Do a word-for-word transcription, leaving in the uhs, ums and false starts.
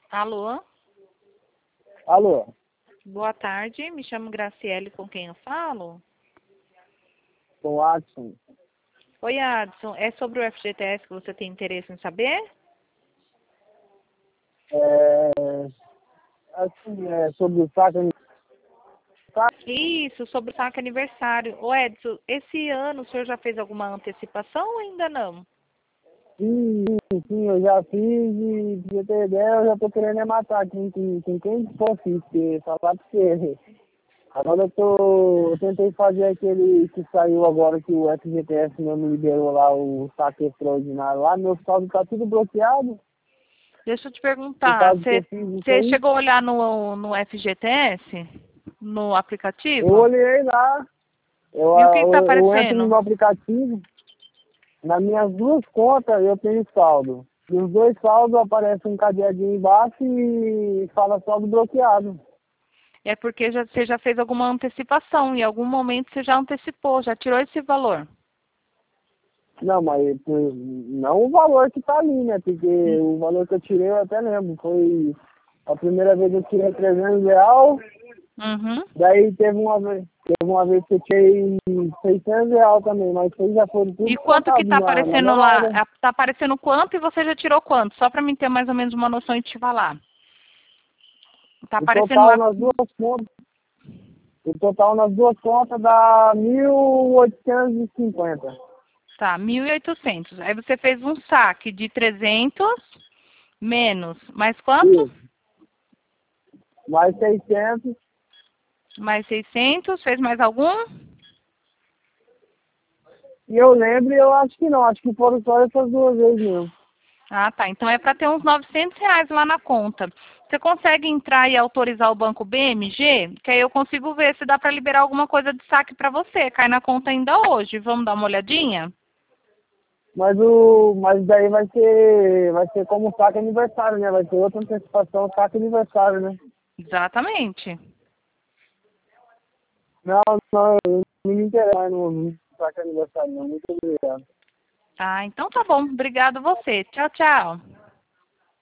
Alô? Alô? Boa tarde, me chamo Graciele, com quem eu falo? Com o Adson. Oi, Adson, é sobre o F G T S que você tem interesse em saber? É, assim, é sobre o saque aniversário. Isso, sobre o saque aniversário. Ô, Edson, esse ano o senhor já fez alguma antecipação ou ainda não? Sim, sim, sim, eu já fiz e, pra você ter ideia, eu já tô querendo é matar quem, quem, quem, quem for fiz, porque falar pra você. Agora eu tô. Eu tentei fazer aquele que saiu agora que o F G T S não me liberou lá, o saque extraordinário lá, meu saldo tá tudo bloqueado. Deixa eu te Por perguntar, causa que eu você fiz isso você aí. chegou a olhar no, no F G T S? No Eu aplicativo? olhei lá, eu, E o que está eu, eu entro no aparecendo? meu aplicativo. Nas minhas duas contas eu tenho saldo. Nos dois saldos aparece um cadeadinho embaixo e fala saldo bloqueado. É porque já, você já fez alguma antecipação, em algum momento você já antecipou, já tirou esse valor. Não, mas por- não o valor que tá ali, né? Porque o valor que eu tirei eu até lembro. Foi a primeira vez que eu tirei trezentos real, Uhum. daí teve uma vez, teve uma vez que eu tirei seiscentos real também, mas vocês já foram E tudo quanto que cortado está na, na aparecendo mesma lá? hora. Está aparecendo quanto e você já tirou quanto? Só para mim ter mais ou menos uma noção e te falar. Está O aparecendo total lá, nas duas contas, o total nas duas contas dá mil oitocentos e cinquenta. tá, mil e oitocentos. Aí você fez um saque de trezentos menos, mais quanto? Isso. Mais seiscentos. Mais seiscentos, fez mais algum? E eu lembro, eu acho que não. Acho que foram só essas duas vezes mesmo. Ah, tá. Então é para ter uns novecentos reais lá na conta. Você consegue entrar e autorizar o banco B M G? Que aí eu consigo ver se dá para liberar alguma coisa de saque para você. Cai na conta ainda hoje. Vamos dar uma olhadinha? Mas o. Mas daí vai ser. Vai ser como saque aniversário, né? Vai ser outra antecipação, saque aniversário, né? Exatamente. Não, não, eu não me interessa no saque aniversário, não. Muito obrigado. Ah, então tá bom. Obrigado você. Tchau, tchau.